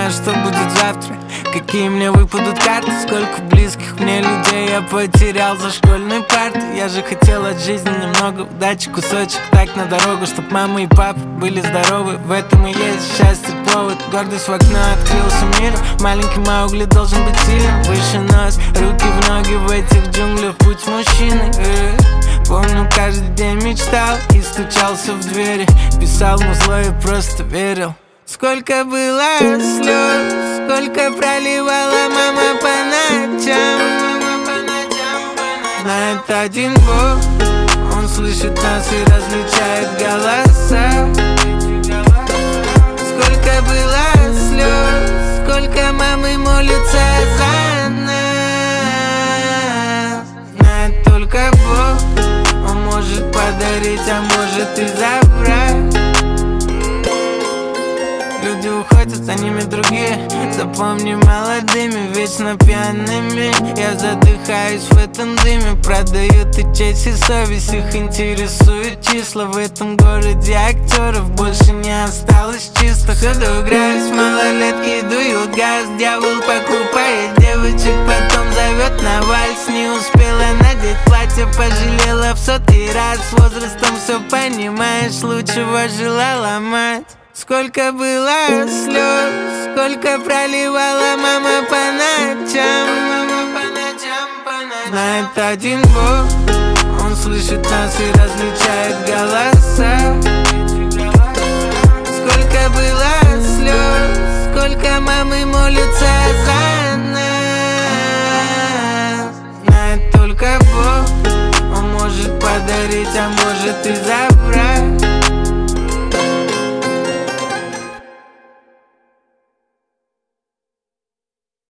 знаю, что будет завтра, какие мне выпадут карты, сколько близких мне людей я потерял за школьной партой. Я же хотел от жизни немного удачи, кусочек так на дорогу, чтоб мама и папа были здоровы. В этом и есть счастье повод. Гордость в окно открылся миру. Маленький Маугли должен быть сильным. Выше нос, руки в ноги, в этих джунглях путь мужчины. Помню, каждый день мечтал и стучался в двери, писал музло и просто верил. Сколько было слез, сколько проливала мама по ночам. Знает один Бог, Он слышит нас и различает голоса. Сколько было слез, сколько мамы молятся за нас. Знает только Бог, Он может подарить, а может и забрать. Люди уходят, за ними другие. Запомни, молодыми, вечно пьяными. Я задыхаюсь в этом дыме. Продают и честь, и совесть. Их интересуют числа. В этом городе актеров больше не осталось чистых. Всюду играют малолетки, дуют газ. Дьявол покупает девочек, потом зовет на вальс. Не успела надеть платье, пожалела в 100-й раз. С возрастом все понимаешь, лучшего желала мать. Сколько было слез, сколько проливала мама по ночам. Знает один Бог, Он слышит нас и различает голоса. Сколько было слез, сколько мамы молятся за нас. Знает только Бог, Он может подарить, а может и забрать.